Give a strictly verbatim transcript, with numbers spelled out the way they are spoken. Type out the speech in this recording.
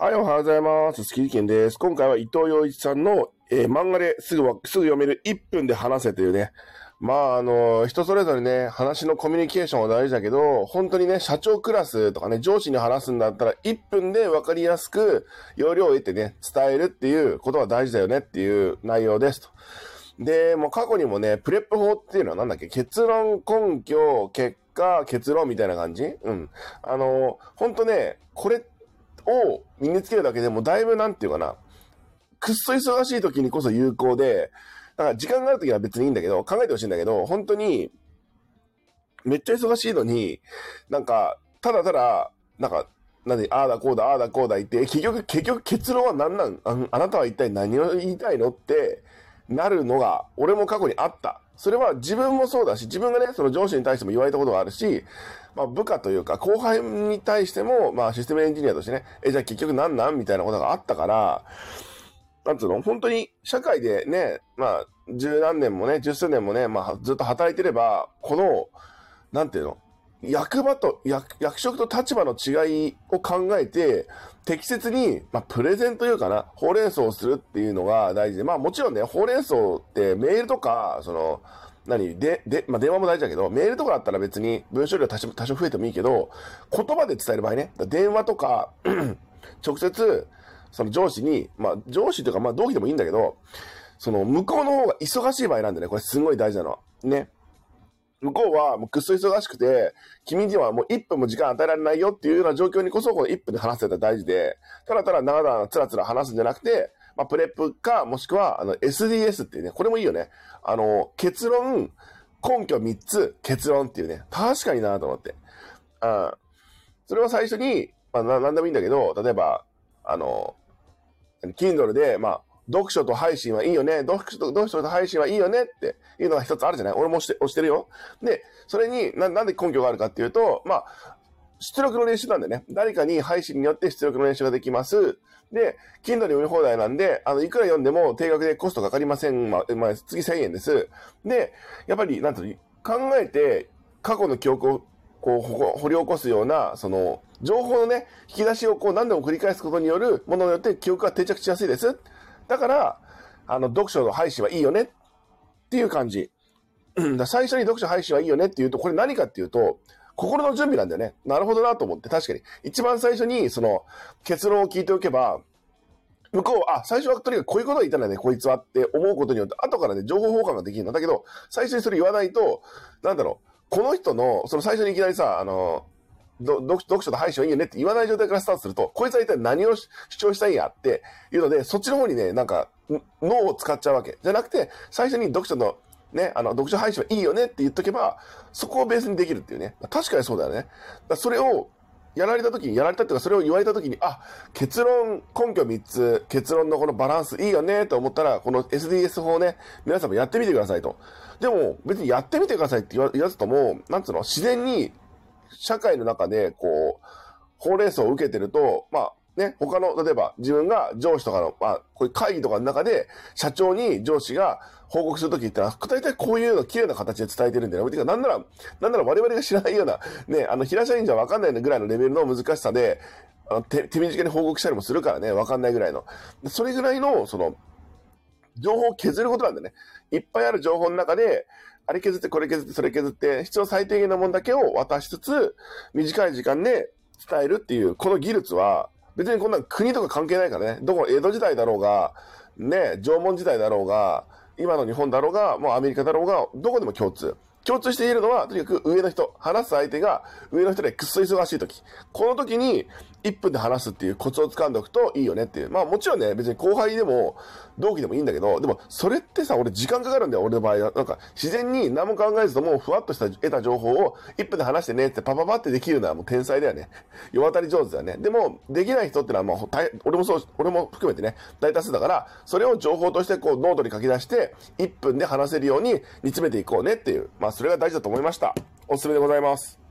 はい、おはようございます。スキリケンです。今回は伊藤洋一さんの、えー漫画ですぐわ、すぐ読めるいっぷんで話せというね。まあ、あの、人それぞれね、話のコミュニケーションは大事だけど、本当にね、社長クラスとかね、上司に話すんだったらいっぷんでわかりやすく、要領を得てね、伝えるっていうことが大事だよねっていう内容ですと。で、もう過去にもね、プレップ法っていうのはなんだっけ、結論、根拠、結果、結論みたいな感じうん。あの、ほんとね、これを身につけるだけでもだいぶなんていうかな、くっそ忙しい時にこそ有効で、だから時間がある時は別にいいんだけど、考えてほしいんだけど、本当に、めっちゃ忙しいのに、なんか、ただただ、なんか、なんで、ああだこうだ、ああだこうだ言って、結局、結局結論は何なんあ、あなたは一体何を言いたいのってなるのが、俺も過去にあった。それは自分もそうだし、自分がね、その上司に対しても言われたことがあるし、まあ部下というか後輩に対しても、まあシステムエンジニアとしてね、え、じゃあ結局何なんみたいなことがあったから、なんつうの本当に社会でね、まあ十何年もね、十数年もね、まあずっと働いてれば、この、なんていうの役場と役、役職と立場の違いを考えて、適切に、まあ、プレゼンというかな、ほうれん草をするっていうのが大事で、まあもちろんね、ほうれん草ってメールとか、その、何で、で、まあ電話も大事だけど、メールとかだったら別に文章量多少、多少増えてもいいけど、言葉で伝える場合ね、電話とか、直接、その上司に、まあ上司というか、まあ同期でもいいんだけど、その向こうの方が忙しい場合なんでね、これすごい大事なのは。ね。向こうはもうくっそ忙しくて、君にはもういっぷんも時間与えられないよっていうような状況にこそ、このいっぷんで話せたら大事で、ただただ長々つらつら話すんじゃなくて、まあ、プレップか、もしくは、あの、エスディーエス っていうね、これもいいよね。あの、結論、根拠みっつ、結論っていうね、確かになと思って。うん。それは最初に、まあ、な、なんでもいいんだけど、例えば、あの、Kindle で、まあ、読書と配信はいいよね。読書と、読書と配信はいいよねっていうのが一つあるじゃない俺も押して、押してるよ。で、それにな、なんで根拠があるかっていうと、まあ、出力の練習なんでね。誰かに配信によって出力の練習ができます。で、Kindle 読み放題なんで、あの、いくら読んでも定額でコストかかりません。まあ、まあ、月せんえんです。で、やっぱり、なんと、考えて、過去の記憶を、こう、掘り起こすような、その、情報のね、引き出しをこう何度も繰り返すことによるものによって記憶が定着しやすいです。だから、あの、読書の配信はいいよねっていう感じ。だ最初に読書配信はいいよねっていうと、これ何かっていうと、心の準備なんだよね。なるほどなと思って、確かに。一番最初に、その、結論を聞いておけば、向こうは、あ、最初はとにかくこういうことを言ったんだね、こいつはって思うことによって、後からね、情報交換ができるんだ。だけど、最初にそれ言わないと、なんだろう、この人の、その最初にいきなりさ、あの、ど読読書と配信はいいよねって言わない状態からスタートすると、こいつは一体何を主張したいんやっていうので、そっちの方にね、なんか、脳を使っちゃうわけ。じゃなくて、最初に読書の、ね、あの、読書配信はいいよねって言っとけば、そこをベースにできるっていうね。確かにそうだよね。だそれを、やられた時に、やられたっていうか、それを言われた時に、あ、結論、根拠みっつ、結論のこのバランスいいよねと思ったら、この エスディーエス 法ね、皆さんもやってみてくださいと。でも、別にやってみてくださいって言わ言わずとも、なんつうの、自然に、社会の中で、こう、ほうれん草を受けてると、まあ、ね、他の、例えば自分が上司とかの、まあ、こういう会議とかの中で、社長に上司が報告するときってのは、大体こういうの綺麗な形で伝えてるんだよね。てか、なんなら、なんなら我々が知らないような、ね、あの、平社員じゃわかんないぐらいのレベルの難しさで、あの手、手短に報告したりもするからね、わかんないぐらいの。それぐらいの、その、情報を削ることなんだね。いっぱいある情報の中で、あれ削って、これ削って、それ削って、必要最低限のものだけを渡しつつ、短い時間で伝えるっていう、この技術は、別にこんな国とか関係ないからね。どこ、江戸時代だろうが、ね、縄文時代だろうが、今の日本だろうが、もうアメリカだろうが、どこでも共通。共通して言えるのは、とにかく上の人、話す相手が上の人でくっそ忙しい時。この時にいっぷんで話すっていうコツを掴んでおくといいよねっていう。まあもちろんね、別に後輩でも同期でもいいんだけど、でもそれってさ、俺時間かかるんだよ、俺の場合は。なんか自然に何も考えずともふわっとした得た情報をいっぷんで話してねってパパパってできるのはもう天才だよね。世渡り上手だよね。でも、できない人ってのはもう、俺もそう、俺も含めてね、大多数だから、それを情報としてこうノートに書き出して、いっぷんで話せるように煮詰めていこうねっていう。まあそれが大事だと思いました。おすすめでございます。